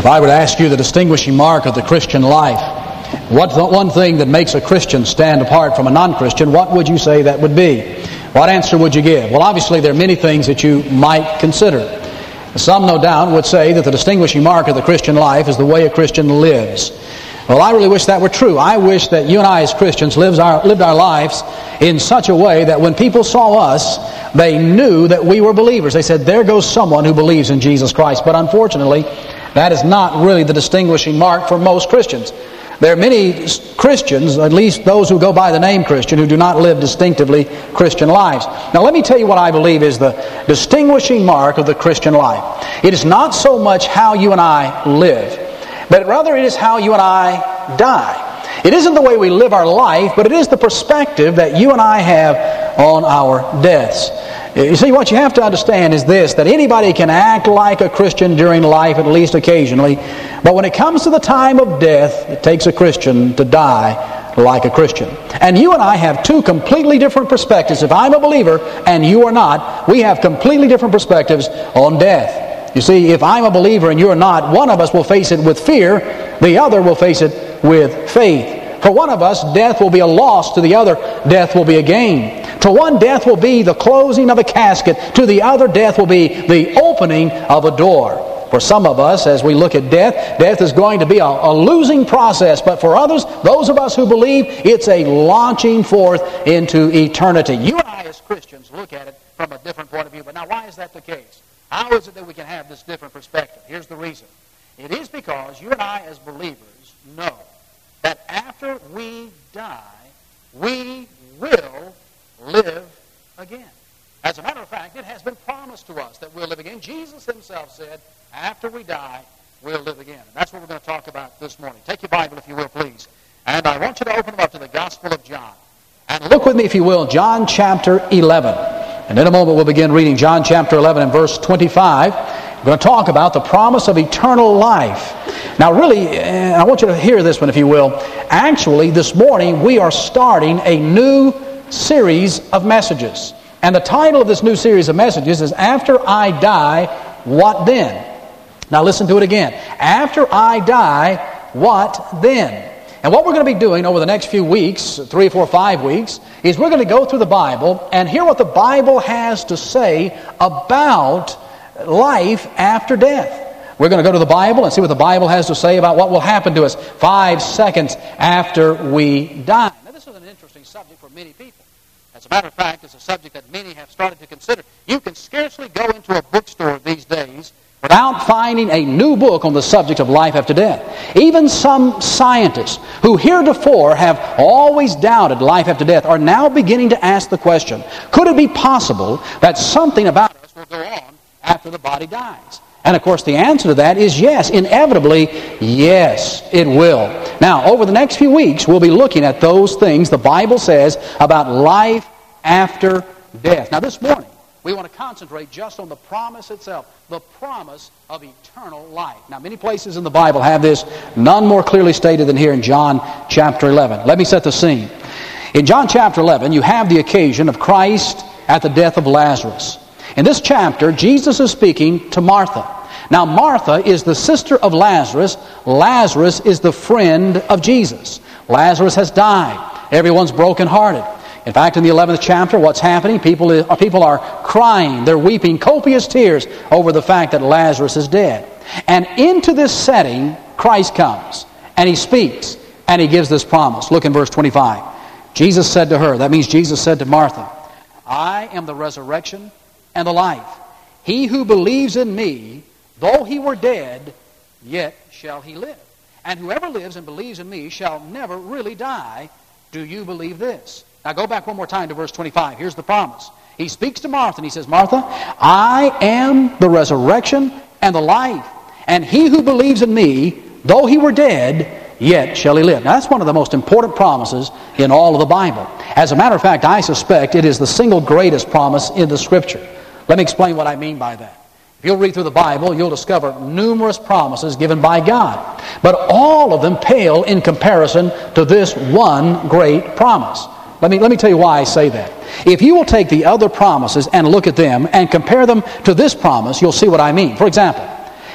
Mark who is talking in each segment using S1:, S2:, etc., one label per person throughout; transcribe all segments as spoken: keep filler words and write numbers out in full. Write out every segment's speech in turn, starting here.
S1: If I were to ask you the distinguishing mark of the Christian life, what's the one thing that makes a Christian stand apart from a non-Christian, what would you say that would be? What answer would you give? Well, obviously there are many things that you might consider. Some, no doubt, would say that the distinguishing mark of the Christian life is the way a Christian lives. Well, I really wish that were true. I wish that you and I as Christians lives our, lived our lives in such a way that when people saw us, they knew that we were believers. They said, there goes someone who believes in Jesus Christ. But unfortunately, that is not really the distinguishing mark for most Christians. There are many Christians, at least those who go by the name Christian, who do not live distinctively Christian lives. Now let me tell you what I believe is the distinguishing mark of the Christian life. It is not so much how you and I live, but rather it is how you and I die. It isn't the way we live our life, but it is the perspective that you and I have on our deaths. You see, what you have to understand is this, that anybody can act like a Christian during life, at least occasionally, but when it comes to the time of death, it takes a Christian to die like a Christian. And you and I have two completely different perspectives. If I'm a believer and you are not, we have completely different perspectives on death. You see, if I'm a believer and you're not, one of us will face it with fear, the other will face it with faith. For one of us, death will be a loss. To the other, death will be a gain. To one, death will be the closing of a casket. To the other, death will be the opening of a door. For some of us, as we look at death, death is going to be a, a losing process. But for others, those of us who believe, it's a launching forth into eternity. You and I as Christians look at it from a different point of view. But now, why is that the case? How is it that we can have this different perspective? Here's the reason. It is because you and I as believers know that after we die, we will live again. As a matter of fact, it has been promised to us that we'll live again. Jesus himself said, after we die, we'll live again. And that's what we're going to talk about this morning. Take your Bible, if you will, please. And I want you to open them up to the Gospel of John. And look with me, if you will, John chapter eleven. And in a moment we'll begin reading John chapter eleven and verse twenty-five. We're going to talk about the promise of eternal life. Now really, I want you to hear this one, if you will. Actually, this morning we are starting a new series of messages. And the title of this new series of messages is After I Die, What Then? Now listen to it again. After I die, what then? And what we're going to be doing over the next few weeks, three, four, five weeks, is we're going to go through the Bible and hear what the Bible has to say about life after death. We're going to go to the Bible and see what the Bible has to say about what will happen to us five seconds after we die. Now this is an interesting subject for many people. As a matter of fact, it's a subject that many have started to consider. You can scarcely go into a bookstore these days without finding a new book on the subject of life after death. Even some scientists who heretofore have always doubted life after death are now beginning to ask the question, could it be possible that something about us will go on after the body dies? And of course the answer to that is yes, inevitably, yes, it will. Now, over the next few weeks, we'll be looking at those things the Bible says about life after death. Now this morning, we want to concentrate just on the promise itself, the promise of eternal life. Now many places in the Bible have this, none more clearly stated than here in John chapter eleven. Let me set the scene. In John chapter eleven, you have the occasion of Christ at the death of Lazarus. In this chapter, Jesus is speaking to Martha. Now, Martha is the sister of Lazarus. Lazarus is the friend of Jesus. Lazarus has died. Everyone's brokenhearted. In fact, in the eleventh chapter, what's happening? People, people are crying. They're weeping copious tears over the fact that Lazarus is dead. And into this setting, Christ comes, and He speaks, and He gives this promise. Look in verse twenty-five. Jesus said to her, that means Jesus said to Martha, I am the resurrection and the life. He who believes in me, though he were dead, yet shall he live. And whoever lives and believes in me shall never really die. Do you believe this? Now go back one more time to verse twenty-five. Here's the promise. He speaks to Martha and he says, Martha, I am the resurrection and the life. And he who believes in me, though he were dead, yet shall he live. Now that's one of the most important promises in all of the Bible. As a matter of fact, I suspect it is the single greatest promise in the Scripture. Let me explain what I mean by that. If you'll read through the Bible, you'll discover numerous promises given by God. But all of them pale in comparison to this one great promise. Let me, let me tell you why I say that. If you will take the other promises and look at them and compare them to this promise, you'll see what I mean. For example,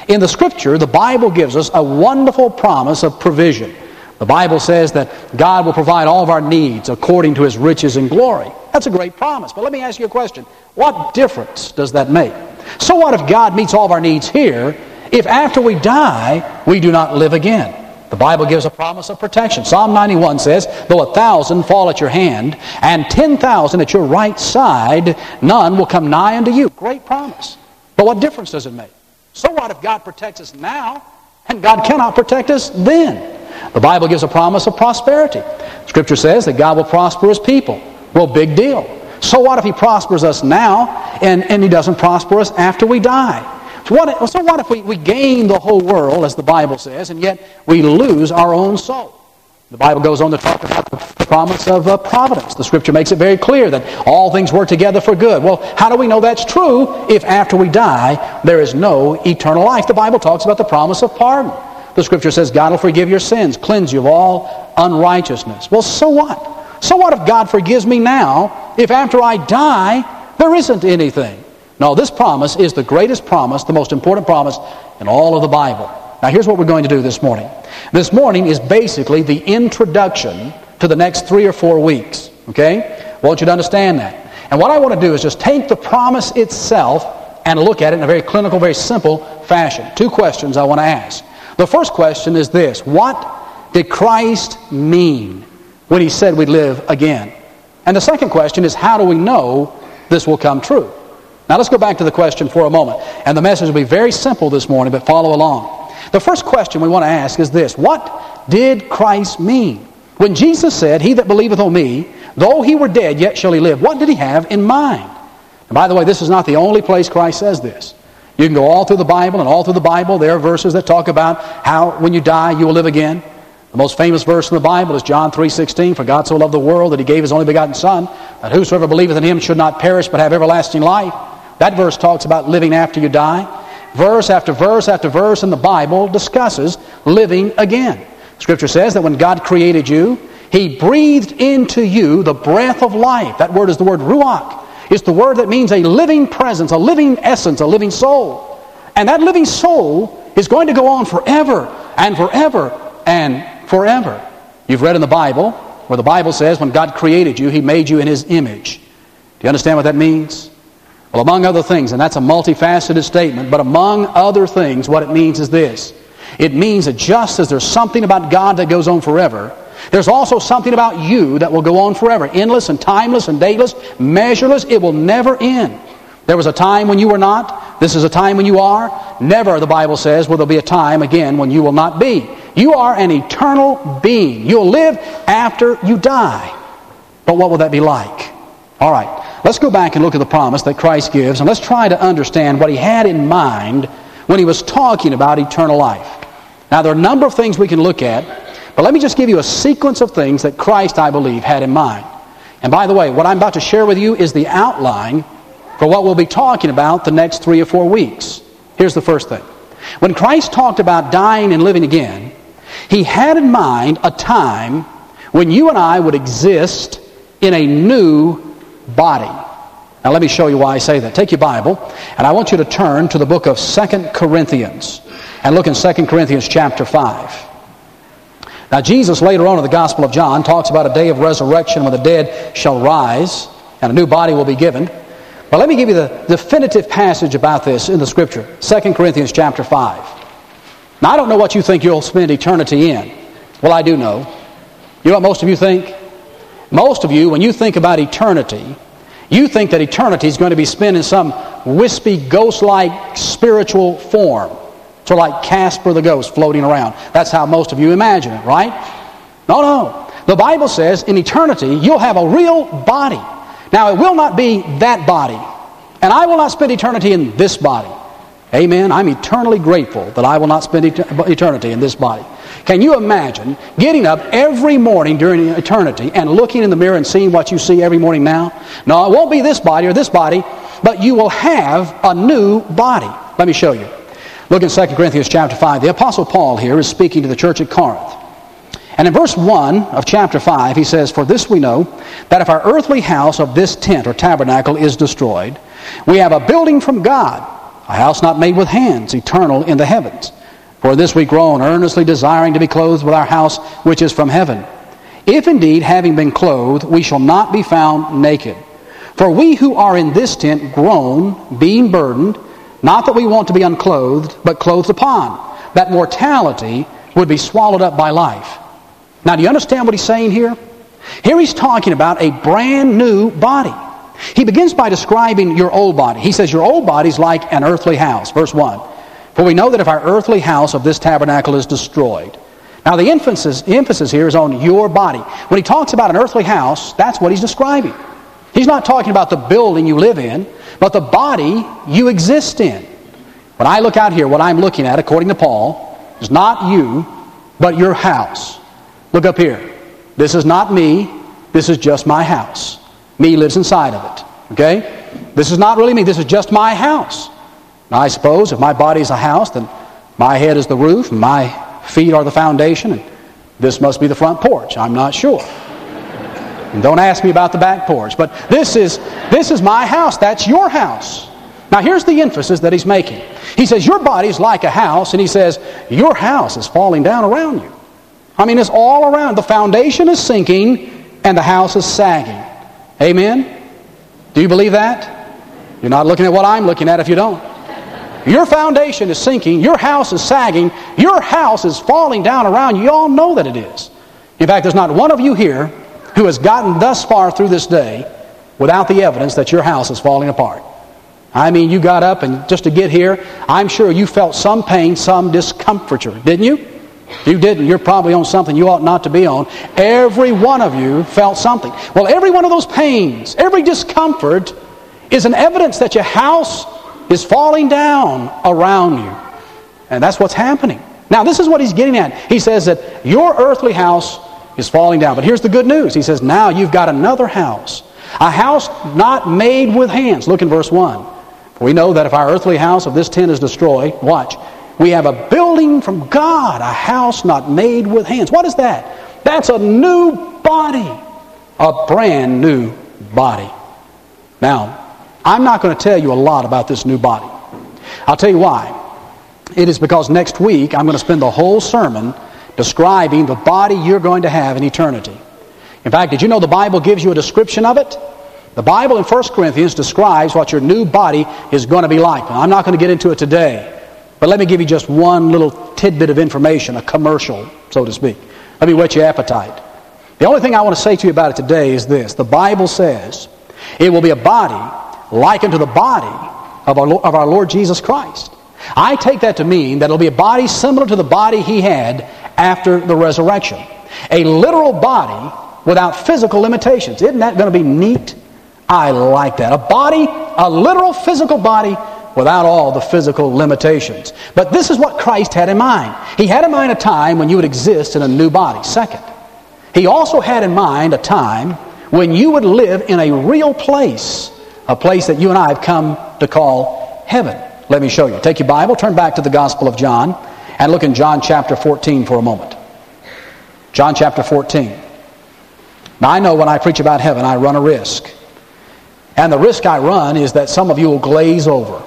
S1: In the Scripture, the Bible gives us a wonderful promise of provision. The Bible says that God will provide all of our needs according to His riches and glory. That's a great promise. But let me ask you a question. What difference does that make? So what if God meets all of our needs here, if after we die, we do not live again? The Bible gives a promise of protection. Psalm ninety-one says, though a thousand fall at your hand, and ten thousand at your right side, none will come nigh unto you. Great promise. But what difference does it make? So what if God protects us now, and God cannot protect us then? The Bible gives a promise of prosperity. Scripture says that God will prosper His people. Well, big deal. So what if He prospers us now, and, and He doesn't prosper us after we die? So what, so what if we, we gain the whole world, as the Bible says, and yet we lose our own soul? The Bible goes on to talk about the promise of uh, providence. The Scripture makes it very clear that all things work together for good. Well, how do we know that's true if after we die there is no eternal life? The Bible talks about the promise of pardon. The Scripture says God will forgive your sins, cleanse you of all unrighteousness. Well, so what? So what if God forgives me now if after I die there isn't anything? No, this promise is the greatest promise, the most important promise in all of the Bible. Now here's what we're going to do this morning. This morning is basically the introduction to the next three or four weeks. Okay? I want you to understand that. And what I want to do is just take the promise itself and look at it in a very clinical, very simple fashion. Two questions I want to ask. The first question is this: what did Christ mean when He said we'd live again? And the second question is, how do we know this will come true? Now let's go back to the question for a moment. And the message will be very simple this morning, but follow along. The first question we want to ask is this: what did Christ mean? When Jesus said, "He that believeth on me, though he were dead, yet shall he live," what did He have in mind? And by the way, this is not the only place Christ says this. You can go all through the Bible, and all through the Bible there are verses that talk about how when you die you will live again. The most famous verse in the Bible is John three sixteen, "For God so loved the world that He gave His only begotten Son, that whosoever believeth in Him should not perish but have everlasting life." That verse talks about living after you die. Verse after verse after verse in the Bible discusses living again. Scripture says that when God created you, He breathed into you the breath of life. That word is the word ruach. It's the word that means a living presence, a living essence, a living soul. And that living soul is going to go on forever and forever and forever. You've read in the Bible where the Bible says when God created you, He made you in His image. Do you understand what that means? Well, among other things, and that's a multifaceted statement, but among other things, what it means is this. It means that just as there's something about God that goes on forever, there's also something about you that will go on forever. Endless and timeless and dateless, measureless. It will never end. There was a time when you were not. This is a time when you are. Never, the Bible says, will there be a time again when you will not be. You are an eternal being. You'll live after you die. But what will that be like? All right. Let's go back and look at the promise that Christ gives, and let's try to understand what He had in mind when He was talking about eternal life. Now, there are a number of things we can look at, but let me just give you a sequence of things that Christ, I believe, had in mind. And by the way, what I'm about to share with you is the outline for what we'll be talking about the next three or four weeks. Here's the first thing. When Christ talked about dying and living again, He had in mind a time when you and I would exist in a new body. Now let me show you why I say that. Take your Bible, and I want you to turn to the book of Second Corinthians and look in Second Corinthians chapter five. Now Jesus later on in the Gospel of John talks about a day of resurrection when the dead shall rise and a new body will be given. But let me give you the definitive passage about this in the Scripture. Second Corinthians chapter five. Now I don't know what you think you'll spend eternity in. Well, I do know. You know what most of you think? Most of you, when you think about eternity, you think that eternity is going to be spent in some wispy, ghost-like spiritual form. So like Casper the ghost floating around. That's how most of you imagine it, right? No, no. The Bible says in eternity, you'll have a real body. Now, it will not be that body. And I will not spend eternity in this body. Amen. I'm eternally grateful that I will not spend eternity in this body. Can you imagine getting up every morning during eternity and looking in the mirror and seeing what you see every morning now? No, it won't be this body or this body, but you will have a new body. Let me show you. Look in Second Corinthians chapter five. The Apostle Paul here is speaking to the church at Corinth. And in verse one of chapter five, he says, "For this we know, that if our earthly house of this tent or tabernacle is destroyed, we have a building from God, A house not made with hands, eternal in the heavens. For this we groan, earnestly desiring to be clothed with our house which is from heaven. If indeed, having been clothed, we shall not be found naked. For we who are in this tent groan, being burdened, not that we want to be unclothed, but clothed upon, that mortality would be swallowed up by life. Now, do you understand what he's saying here? Here he's talking about a brand new body. He begins by describing your old body. He says your old body is like an earthly house. Verse one. For we know that if our earthly house of this tabernacle is destroyed. Now the emphasis, the emphasis here is on your body. When he talks about an earthly house, that's what he's describing. He's not talking about the building you live in, but the body you exist in. When I look out here, what I'm looking at, according to Paul, is not you, but your house. Look up here. This is not me. This is just my house. Me lives inside of it. Okay? This is not really me. This is just my house. Now, I suppose if my body is a house, then my head is the roof, and my feet are the foundation, and this must be the front porch. I'm not sure. And don't ask me about the back porch. But this is this is my house. That's your house. Now, here's the emphasis that he's making. He says, your body is like a house, and he says, your house is falling down around you. I mean, it's all around. The foundation is sinking, and the house is sagging. Amen? Do you believe that? You're not looking at what I'm looking at if you don't. Your foundation is sinking. Your house is sagging. Your house is falling down around you. You all know that it is. In fact, there's not one of you here who has gotten thus far through this day without the evidence that your house is falling apart. I mean, you got up and just to get here, I'm sure you felt some pain, some discomfiture, didn't you? If you didn't, you're probably on something you ought not to be on. Every one of you felt something. Well, every one of those pains, every discomfort is an evidence that your house is falling down around you. And that's what's happening. Now, this is what he's getting at. He says that your earthly house is falling down. But here's the good news. He says, now you've got another house. A house not made with hands. Look in verse one. For we know that if our earthly house of this tent is destroyed, watch, we have a building from God, a house not made with hands. What is that? That's a new body. A brand new body. Now, I'm not going to tell you a lot about this new body. I'll tell you why. It is because next week I'm going to spend the whole sermon describing the body you're going to have in eternity. In fact, did you know the Bible gives you a description of it? The Bible in First Corinthians describes what your new body is going to be like. Now, I'm not going to get into it today, but let me give you just one little tidbit of information, a commercial, so to speak. Let me whet your appetite. The only thing I want to say to you about it today is this. The Bible says it will be a body likened to the body of our, of our Lord Jesus Christ. I take that to mean that it'll be a body similar to the body He had after the resurrection. A literal body without physical limitations. Isn't that going to be neat? I like that. A body, a literal physical body without all the physical limitations. But this is what Christ had in mind. He had in mind a time when you would exist in a new body. Second, He also had in mind a time when you would live in a real place. A place that you and I have come to call heaven. Let me show you. Take your Bible, turn back to the Gospel of John, and look in John chapter fourteen for a moment. John chapter fourteen. Now I know when I preach about heaven, I run a risk. And the risk I run is that some of you will glaze over.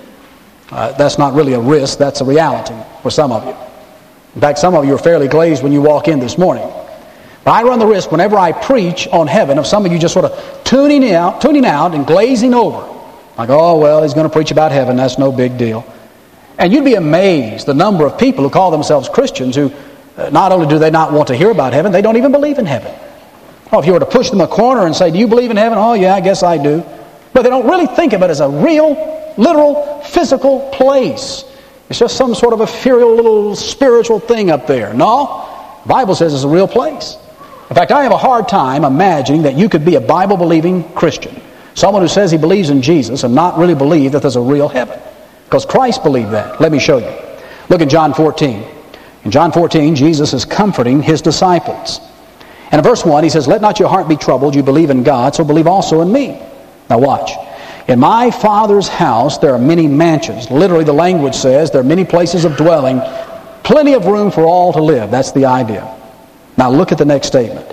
S1: Uh, that's not really a risk, that's a reality for some of you. In fact, some of you are fairly glazed when you walk in this morning. But I run the risk whenever I preach on heaven of some of you just sort of tuning out, tuning out and glazing over. Like, oh, well, he's going to preach about heaven. That's no big deal. And you'd be amazed the number of people who call themselves Christians who uh, not only do they not want to hear about heaven, they don't even believe in heaven. Oh, if you were to push them a corner and say, do you believe in heaven? Oh, yeah, I guess I do. But they don't really think of it as a real, literal, physical place. It's just some sort of ethereal little spiritual thing up there. No, the Bible says it's a real place. In fact, I have a hard time imagining that you could be a Bible-believing Christian, someone who says he believes in Jesus and not really believe that there's a real heaven. Because Christ believed that. Let me show you. Look at John fourteen. In John fourteen, Jesus is comforting His disciples. And in verse one, He says, let not your heart be troubled. You believe in God, so believe also in me. Now watch. In my Father's house there are many mansions. Literally, the language says there are many places of dwelling, plenty of room for all to live. That's the idea. Now look at the next statement.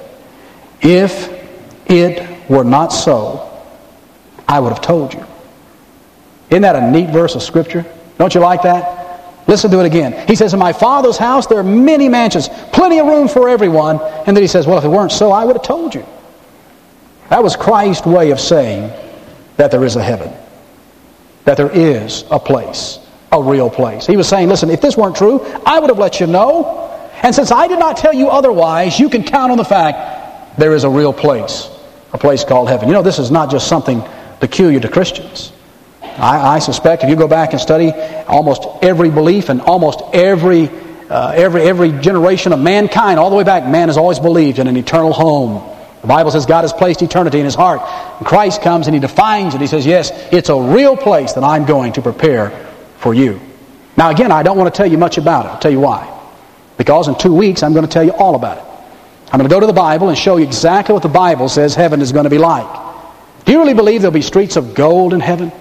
S1: If it were not so, I would have told you. Isn't that a neat verse of Scripture? Don't you like that? Listen to it again. He says, in my Father's house there are many mansions, plenty of room for everyone. And then he says, well, if it weren't so, I would have told you. That was Christ's way of saying that there is a heaven. That there is a place, a real place. He was saying, listen, if this weren't true, I would have let you know. And since I did not tell you otherwise, you can count on the fact there is a real place, a place called heaven. You know, this is not just something peculiar to Christians. I, I suspect if you go back and study almost every belief and almost every, uh, every, every generation of mankind, all the way back, man has always believed in an eternal home. The Bible says God has placed eternity in his heart. And Christ comes and he defines it. He says, yes, it's a real place that I'm going to prepare for you. Now again, I don't want to tell you much about it. I'll tell you why. Because in two weeks, I'm going to tell you all about it. I'm going to go to the Bible and show you exactly what the Bible says heaven is going to be like. Do you really believe there'll be streets of gold in heaven?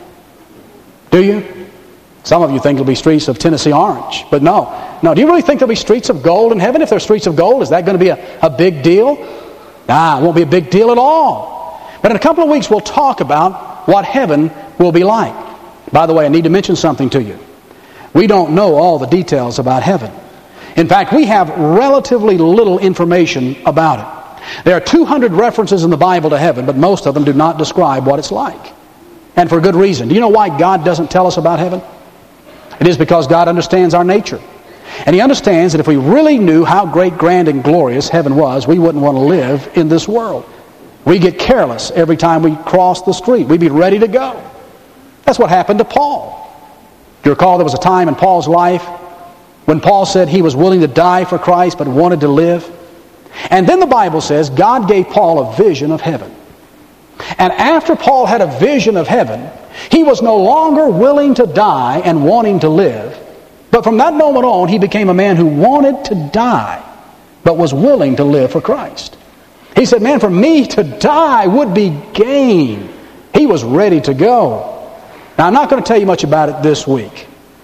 S1: Do you? Some of you think there'll be streets of Tennessee orange. But no. No. Do you really think there'll be streets of gold in heaven? If there's streets of gold, is that going to be a, a big deal? Nah, it won't be a big deal at all. But in a couple of weeks, we'll talk about what heaven will be like. By the way, I need to mention something to you. We don't know all the details about heaven. In fact, we have relatively little information about it. There are two hundred references in the Bible to heaven, but most of them do not describe what it's like. And for good reason. Do you know why God doesn't tell us about heaven? It is because God understands our nature. And He understands that if we really knew how great, grand, and glorious heaven was, we wouldn't want to live in this world. We get careless every time we cross the street. We'd be ready to go. That's what happened to Paul. Do you recall there was a time in Paul's life when Paul said he was willing to die for Christ but wanted to live? And then the Bible says God gave Paul a vision of heaven. And after Paul had a vision of heaven, he was no longer willing to die and wanting to live. But from that moment on, he became a man who wanted to die, but was willing to live for Christ. He said, man, for me to die would be gain. He was ready to go. Now, I'm not going to tell you much about it this week,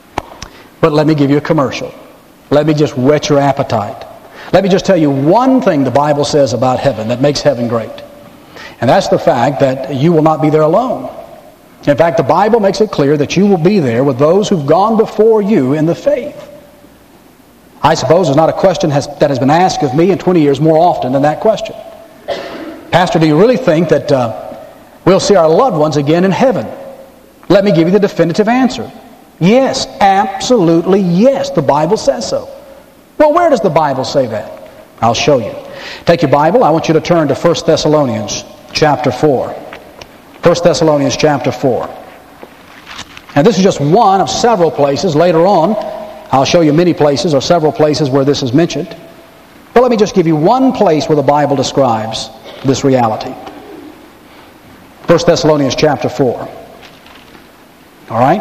S1: but let me give you a commercial. Let me just whet your appetite. Let me just tell you one thing the Bible says about heaven that makes heaven great. And that's the fact that you will not be there alone. In fact, the Bible makes it clear that you will be there with those who've gone before you in the faith. I suppose there's not a question has, that has been asked of me in twenty years more often than that question. Pastor, do you really think that uh, we'll see our loved ones again in heaven? Let me give you the definitive answer. Yes, absolutely yes. The Bible says so. Well, where does the Bible say that? I'll show you. Take your Bible. I want you to turn to First Thessalonians chapter four. First Thessalonians chapter four. And this is just one of several places. Later on, I'll show you many places or several places where this is mentioned. But let me just give you one place where the Bible describes this reality. First Thessalonians chapter four. All right?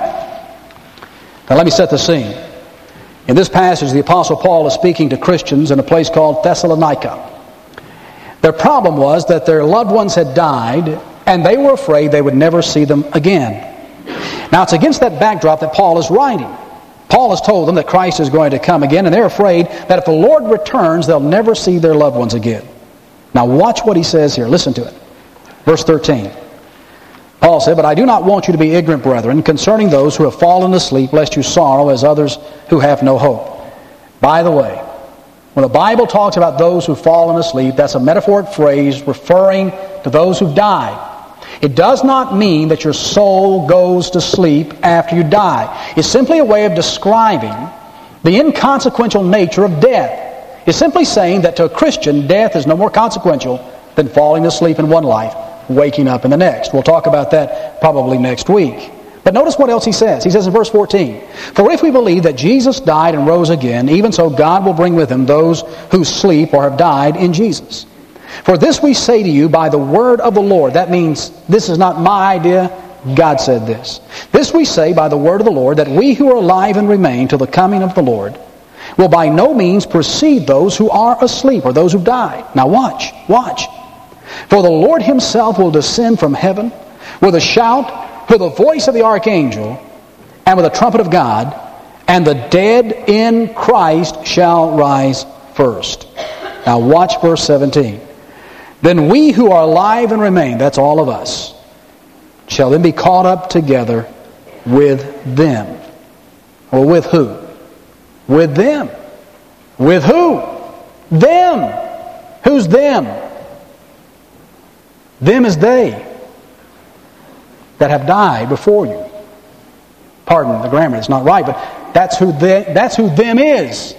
S1: Now let me set the scene. In this passage, the Apostle Paul is speaking to Christians in a place called Thessalonica. Their problem was that their loved ones had died, and they were afraid they would never see them again. Now, it's against that backdrop that Paul is writing. Paul has told them that Christ is going to come again, and they're afraid that if the Lord returns, they'll never see their loved ones again. Now, watch what he says here. Listen to it. Verse thirteen. Paul said, "But I do not want you to be ignorant, brethren, concerning those who have fallen asleep, lest you sorrow as others who have no hope." By the way, when the Bible talks about those who've fallen asleep, that's a metaphoric phrase referring to those who've died. It does not mean that your soul goes to sleep after you die. It's simply a way of describing the inconsequential nature of death. It's simply saying that to a Christian, death is no more consequential than falling asleep in one life, waking up in the next. We'll talk about that probably next week. But notice what else he says. He says in verse fourteen, "For if we believe that Jesus died and rose again, even so God will bring with him those who sleep or have died in Jesus. For this we say to you by the word of the Lord." That means this is not my idea. God said this. "This we say by the word of the Lord, that we who are alive and remain till the coming of the Lord will by no means precede those who are asleep," or those who died. Now watch, watch. "For the Lord himself will descend from heaven with a shout, with the voice of the archangel, and with the trumpet of God, and the dead in Christ shall rise first." Now watch verse seventeen. "Then we who are alive and remain," that's all of us, "shall then be caught up together with them. Well, with who? With them. With who? Them. Who's them? Them is they that have died before you. Pardon the grammar, it's not right, but that's who they, that's who them is.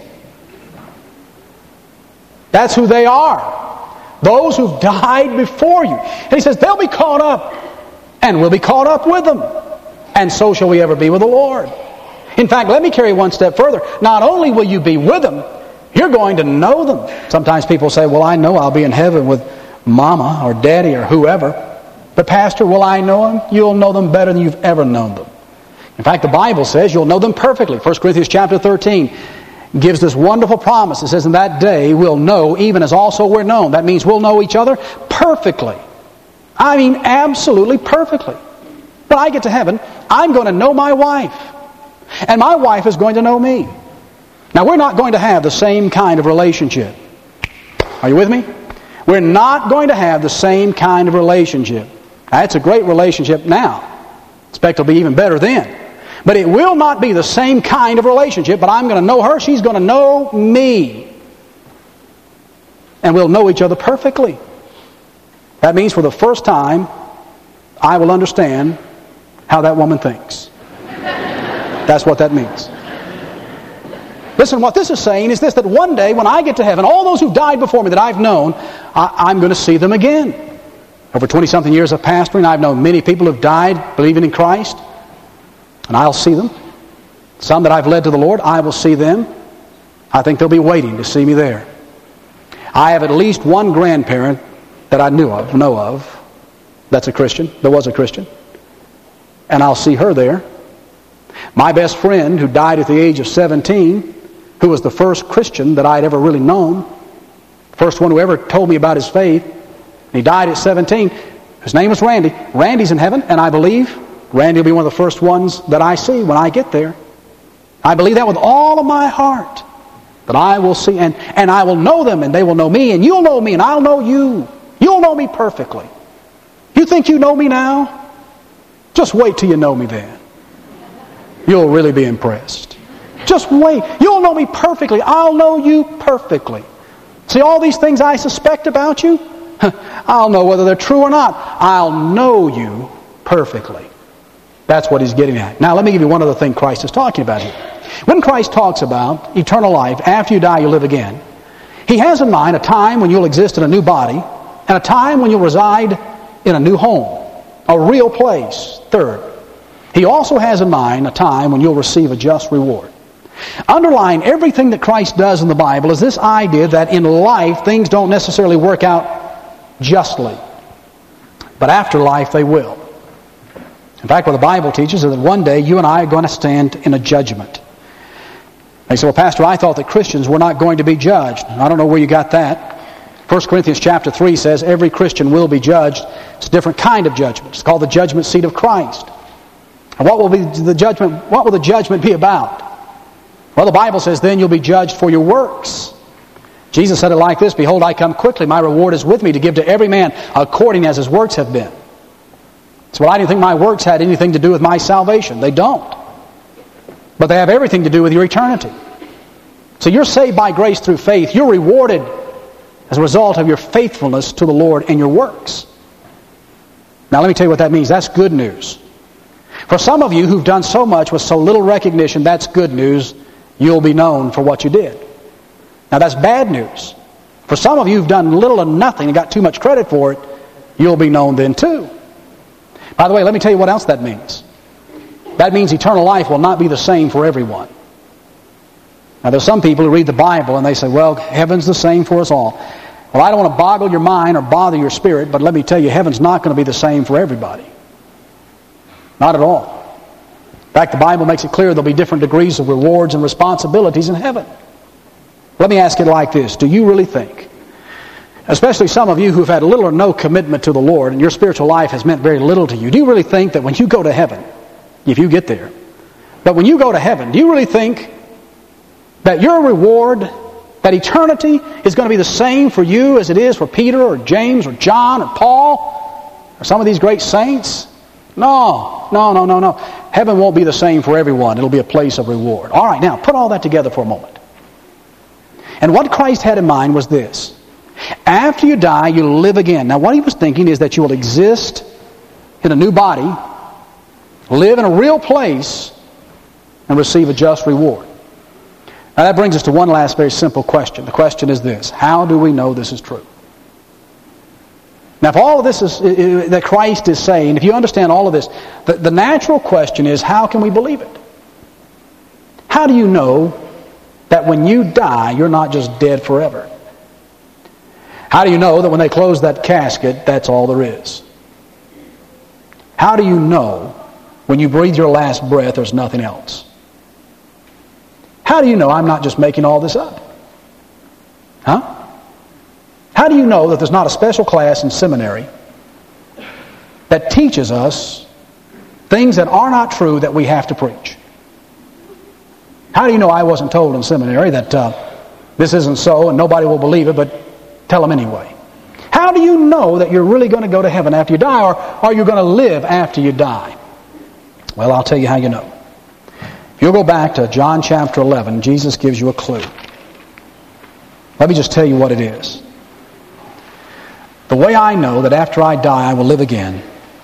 S1: That's who they are. Those who've died before you. And he says they'll be caught up, and we'll be caught up with them. And so shall we ever be with the Lord. In fact, let me carry one step further. Not only will you be with them, you're going to know them. Sometimes people say, well, I know I'll be in heaven with Mama or Daddy or whoever. But Pastor, will I know them? You'll know them better than you've ever known them. In fact, the Bible says you'll know them perfectly. First Corinthians chapter thirteen gives this wonderful promise. It says, in that day we'll know even as also we're known. That means we'll know each other perfectly. I mean, absolutely perfectly. When I get to heaven, I'm going to know my wife. And my wife is going to know me. Now, we're not going to have the same kind of relationship. Are you with me? We're not going to have the same kind of relationship. Now, it's a great relationship now. I expect it'll be even better then. But it will not be the same kind of relationship, but I'm going to know her, she's going to know me. And we'll know each other perfectly. That means for the first time, I will understand how that woman thinks. That's what that means. Listen, what this is saying is this, that one day when I get to heaven, all those who died before me that I've known, I, I'm going to see them again. Over twenty-something years of pastoring, I've known many people who've died believing in Christ, and I'll see them. Some that I've led to the Lord, I will see them. I think they'll be waiting to see me there. I have at least one grandparent that I knew of, know of, that's a Christian, that was a Christian, and I'll see her there. My best friend, who died at the age of seventeen, who was the first Christian that I'd ever really known, first one who ever told me about his faith, and he died at seventeen. His name was Randy. Randy's in heaven, and I believe Randy will be one of the first ones that I see when I get there. I believe that with all of my heart, that I will see, and, and I will know them, and they will know me, and you'll know me, and I'll know you. You'll know me perfectly. You think you know me now? Just wait till you know me then. You'll really be impressed. Just wait. You'll know me perfectly. I'll know you perfectly. See, all these things I suspect about you, I'll know whether they're true or not. I'll know you perfectly. That's what he's getting at. Now, let me give you one other thing Christ is talking about here. When Christ talks about eternal life, after you die, you live again, he has in mind a time when you'll exist in a new body and a time when you'll reside in a new home, a real place. Third, he also has in mind a time when you'll receive a just reward. Underlying everything that Christ does in the Bible is this idea that in life things don't necessarily work out justly, but after life they will. In fact, what the Bible teaches is that one day you and I are going to stand in a judgment. They say, well, Pastor, I thought that Christians were not going to be judged. I don't know where you got that. First Corinthians chapter three says every Christian will be judged. It's a different kind of judgment. It's called the judgment seat of Christ. And what will be the judgment? What will the judgment be about? Well, the Bible says, then you'll be judged for your works. Jesus said it like this, behold, I come quickly. My reward is with me to give to every man according as his works have been. So well, I didn't think my works had anything to do with my salvation. They don't. But they have everything to do with your eternity. So you're saved by grace through faith. You're rewarded as a result of your faithfulness to the Lord and your works. Now let me tell you what that means. That's good news. For some of you who've done so much with so little recognition, that's good news. You'll be known for what you did. Now that's bad news. For some of you who've done little or nothing and got too much credit for it, you'll be known then too. By the way, let me tell you what else that means. That means eternal life will not be the same for everyone. Now there's some people who read the Bible and they say, well, heaven's the same for us all. Well, I don't want to boggle your mind or bother your spirit, but let me tell you, heaven's not going to be the same for everybody. Not at all. In fact, the Bible makes it clear there'll be different degrees of rewards and responsibilities in heaven. Let me ask it like this. Do you really think, especially some of you who've had little or no commitment to the Lord and your spiritual life has meant very little to you, do you really think that when you go to heaven, if you get there, but when you go to heaven, do you really think that your reward, that eternity is going to be the same for you as it is for Peter or James or John or Paul or some of these great saints? No, no, no, no, no. Heaven won't be the same for everyone. It'll be a place of reward. All right, now, put all that together for a moment. And what Christ had in mind was this. After you die, you'll live again. Now, what he was thinking is that you will exist in a new body, live in a real place, and receive a just reward. Now, that brings us to one last very simple question. The question is this. How do we know this is true? Now, if all of this is uh, that Christ is saying, if you understand all of this, the, the natural question is, how can we believe it? How do you know that when you die, you're not just dead forever? How do you know that when they close that casket, that's all there is? How do you know when you breathe your last breath, there's nothing else? How do you know I'm not just making all this up? Huh? How do you know that there's not a special class in seminary that teaches us things that are not true that we have to preach? How do you know I wasn't told in seminary that uh, this isn't so and nobody will believe it, but tell them anyway? How do you know that you're really going to go to heaven after you die, or are you going to live after you die? Well, I'll tell you how you know. If you'll go back to John chapter eleven, Jesus gives you a clue. Let me just tell you what it is. The way I know that after I die I will live again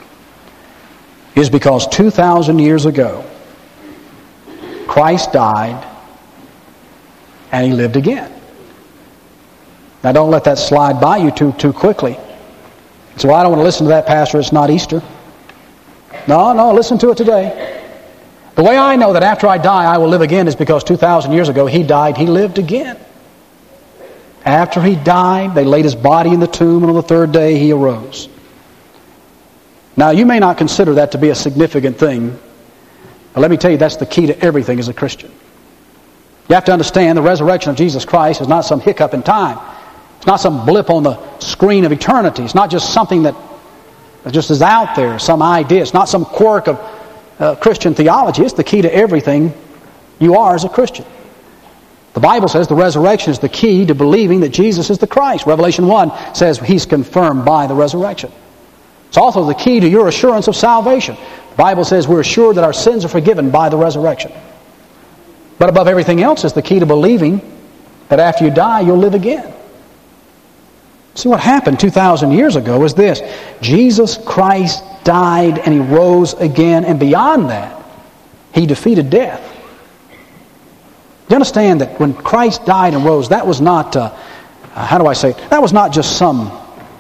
S1: is because two thousand years ago, Christ died and He lived again. Now don't let that slide by you too, too quickly. So well, I don't want to listen to that, Pastor. It's not Easter. No, no, listen to it today. The way I know that after I die I will live again is because two thousand years ago He died, He lived again. After He died, they laid His body in the tomb, and on the third day He arose. Now, you may not consider that to be a significant thing, but let me tell you, that's the key to everything as a Christian. You have to understand the resurrection of Jesus Christ is not some hiccup in time. It's not some blip on the screen of eternity. It's not just something that just is out there, some idea. It's not some quirk of uh, Christian theology. It's the key to everything you are as a Christian. The Bible says the resurrection is the key to believing that Jesus is the Christ. Revelation one says He's confirmed by the resurrection. It's also the key to your assurance of salvation. The Bible says we're assured that our sins are forgiven by the resurrection. But above everything else is the key to believing that after you die, you'll live again. See, what happened two thousand years ago is this. Jesus Christ died and He rose again, and beyond that, He defeated death. You understand that when Christ died and rose, that was not, uh, uh, how do I say it? That was not just some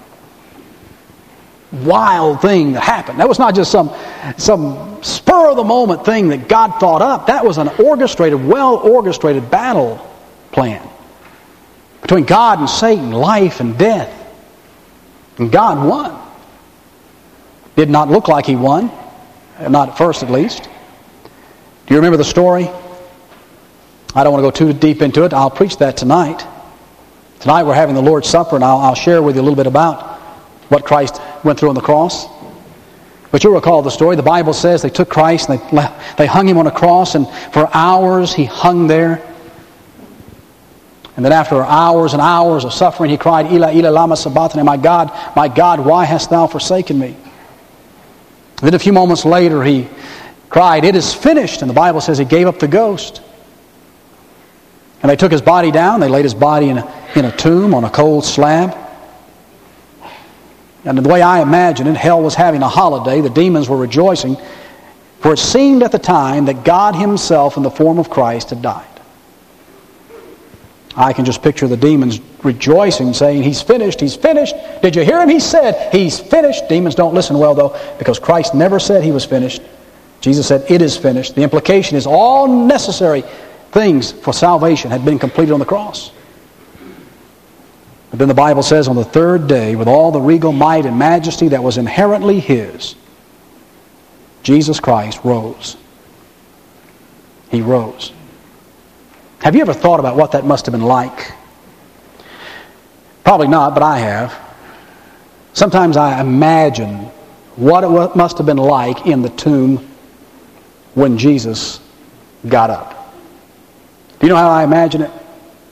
S1: wild thing that happened. That was not just some, some spur-of-the-moment thing that God thought up. That was an orchestrated, well-orchestrated battle plan between God and Satan, life and death. And God won. Did not look like He won, not at first at least. Do you remember the story? I don't want to go too deep into it. I'll preach that tonight. Tonight we're having the Lord's Supper, and I'll, I'll share with you a little bit about what Christ went through on the cross. But you'll recall the story. The Bible says they took Christ and they, they hung Him on a cross, and for hours He hung there. And then after hours and hours of suffering, He cried, Eli, Eli, lama sabachthani, my God, my God, why hast Thou forsaken me? And then a few moments later He cried, it is finished. And the Bible says He gave up the ghost. And they took His body down. They laid His body in a, in a tomb on a cold slab. And the way I imagine it, hell was having a holiday. The demons were rejoicing. For it seemed at the time that God Himself in the form of Christ had died. I can just picture the demons rejoicing, saying, He's finished, He's finished. Did you hear Him? He said, He's finished. Demons don't listen well, though, because Christ never said He was finished. Jesus said, it is finished. The implication is all necessary things for salvation had been completed on the cross. But then the Bible says on the third day, with all the regal might and majesty that was inherently His, Jesus Christ rose. He rose. Have you ever thought about what that must have been like? Probably not, but I have. Sometimes I imagine what it must have been like in the tomb when Jesus got up. Do you know how I imagine it?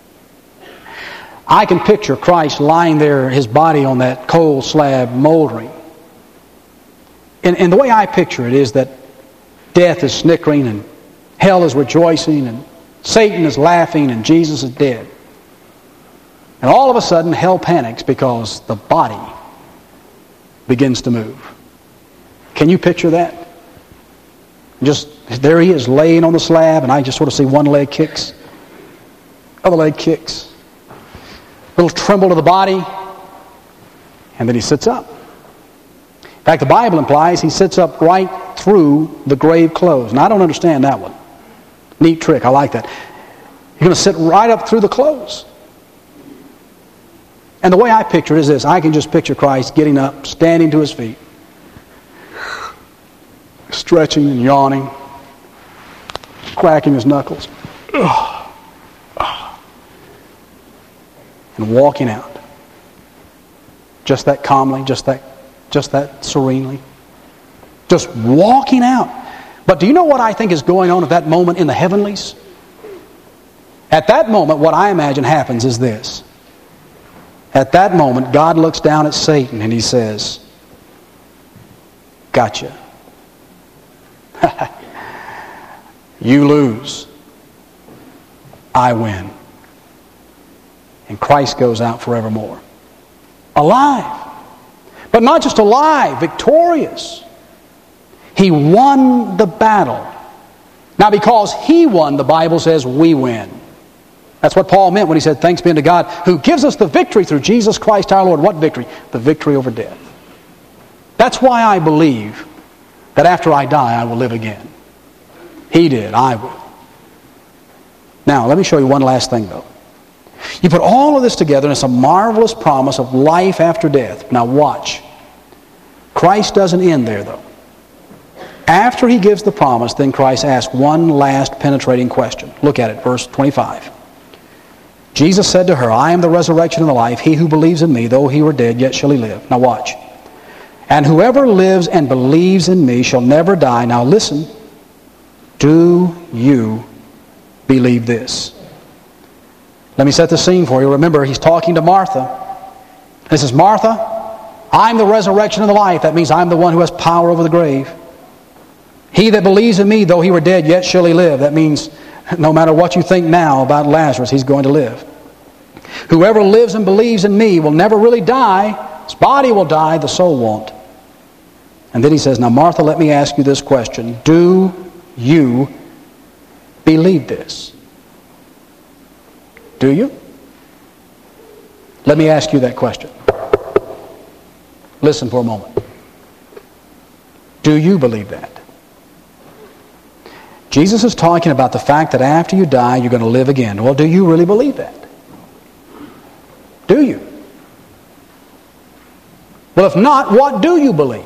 S1: I can picture Christ lying there, His body on that cold slab moldering. And, and the way I picture it is that death is snickering and hell is rejoicing and Satan is laughing and Jesus is dead. And all of a sudden hell panics because the body begins to move. Can you picture that? Just there he is laying on the slab, and I just sort of see one leg kicks, other leg kicks, a little tremble to the body, and then he sits up. In fact, the Bible implies he sits up right through the grave clothes. Now, I don't understand that one. Neat trick. I like that. You're going to sit right up through the clothes. And the way I picture it is this. I can just picture Christ getting up, standing to his feet, stretching and yawning, cracking his knuckles, and walking out. Just that calmly, just that, just that serenely. Just walking out. But do you know what I think is going on at that moment in the heavenlies? At that moment, what I imagine happens is this. At that moment, God looks down at Satan and he says, "Gotcha. You lose. I win." And Christ goes out forevermore. Alive. But not just alive, victorious. He won the battle. Now, because he won, the Bible says we win. That's what Paul meant when he said, "Thanks be unto God who gives us the victory through Jesus Christ our Lord." What victory? The victory over death. That's why I believe that after I die, I will live again. He did. I will. Now, let me show you one last thing, though. You put all of this together, and it's a marvelous promise of life after death. Now, watch. Christ doesn't end there, though. After he gives the promise, then Christ asks one last penetrating question. Look at it, verse twenty-five. Jesus said to her, "I am the resurrection and the life. He who believes in me, though he were dead, yet shall he live." Now watch. "And whoever lives and believes in me shall never die." Now listen. Do you believe this? Let me set the scene for you. Remember, he's talking to Martha. This is Martha. I'm the resurrection and the life. That means I'm the one who has power over the grave. He that believes in me, though he were dead, yet shall he live. That means no matter what you think now about Lazarus, he's going to live. Whoever lives and believes in me will never really die. His body will die, the soul won't. And then he says, "Now Martha, let me ask you this question. Do you believe this?" Do you? Let me ask you that question. Listen for a moment. Do you believe that? Jesus is talking about the fact that after you die, you're going to live again. Well, do you really believe that? Do you? Well, if not, what do you believe?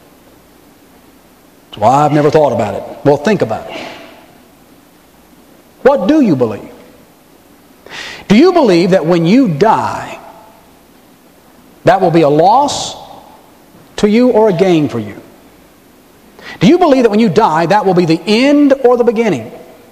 S1: Well, I've never thought about it. Well, think about it. What do you believe? Do you believe that when you die, that will be a loss to you or a gain for you? Do you believe that when you die, that will be the end or the beginning?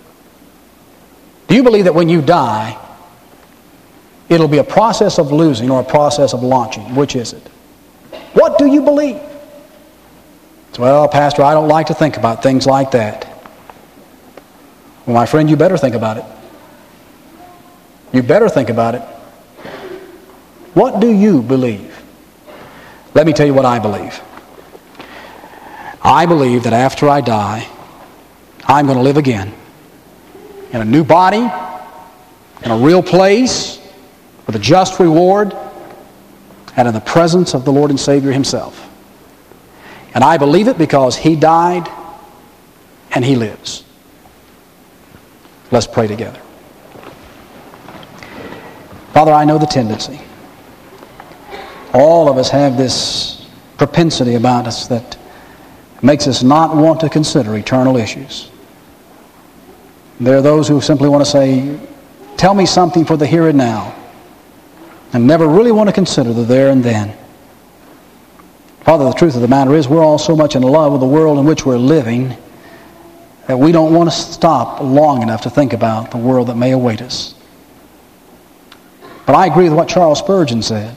S1: Do you believe that when you die, it'll be a process of losing or a process of launching? Which is it? What do you believe? Well, Pastor, I don't like to think about things like that. Well, my friend, you better think about it. You better think about it. What do you believe? Let me tell you what I believe. I believe that after I die, I'm going to live again in a new body, in a real place, with a just reward, and in the presence of the Lord and Savior himself. And I believe it because he died and he lives. Let's pray together. Father, I know the tendency. All of us have this propensity about us that makes us not want to consider eternal issues. There are those who simply want to say, tell me something for the here and now, and never really want to consider the there and then. Father, the truth of the matter is we're all so much in love with the world in which we're living that we don't want to stop long enough to think about the world that may await us. But I agree with what Charles Spurgeon said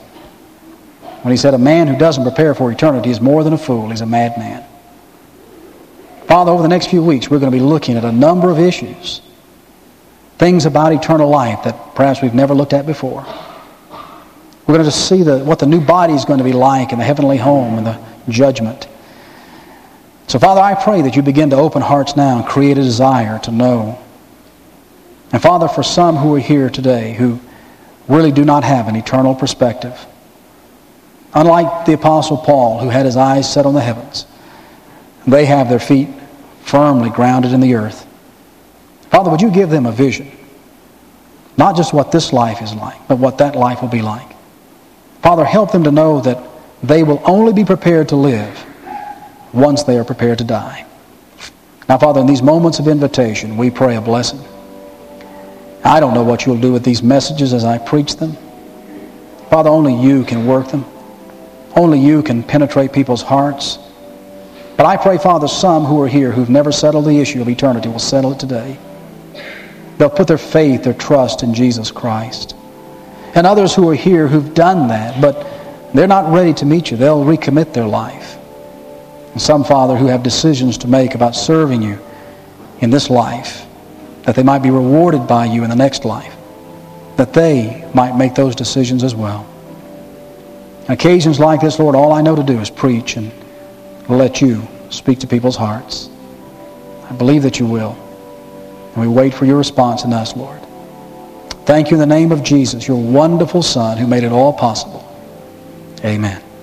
S1: when he said, a man who doesn't prepare for eternity is more than a fool, he's a madman. Father, over the next few weeks, we're going to be looking at a number of issues. Things about eternal life that perhaps we've never looked at before. We're going to just see the, what the new body is going to be like in the heavenly home and the judgment. So, Father, I pray that you begin to open hearts now and create a desire to know. And, Father, for some who are here today who really do not have an eternal perspective, unlike the Apostle Paul, who had his eyes set on the heavens, they have their feet firmly grounded in the earth. Father, would you give them a vision? Not just what this life is like, but what that life will be like. Father, help them to know that they will only be prepared to live once they are prepared to die. Now, Father, in these moments of invitation, we pray a blessing. I don't know what you'll do with these messages as I preach them. Father, only you can work them. Only you can penetrate people's hearts. But I pray, Father, some who are here who've never settled the issue of eternity will settle it today. They'll put their faith, their trust in Jesus Christ. And others who are here who've done that, but they're not ready to meet you, they'll recommit their life. And some, Father, who have decisions to make about serving you in this life, that they might be rewarded by you in the next life, that they might make those decisions as well. On occasions like this, Lord, all I know to do is preach and let you speak to people's hearts. I believe that you will. And we wait for your response in us, Lord. Thank you in the name of Jesus, your wonderful Son who made it all possible. Amen.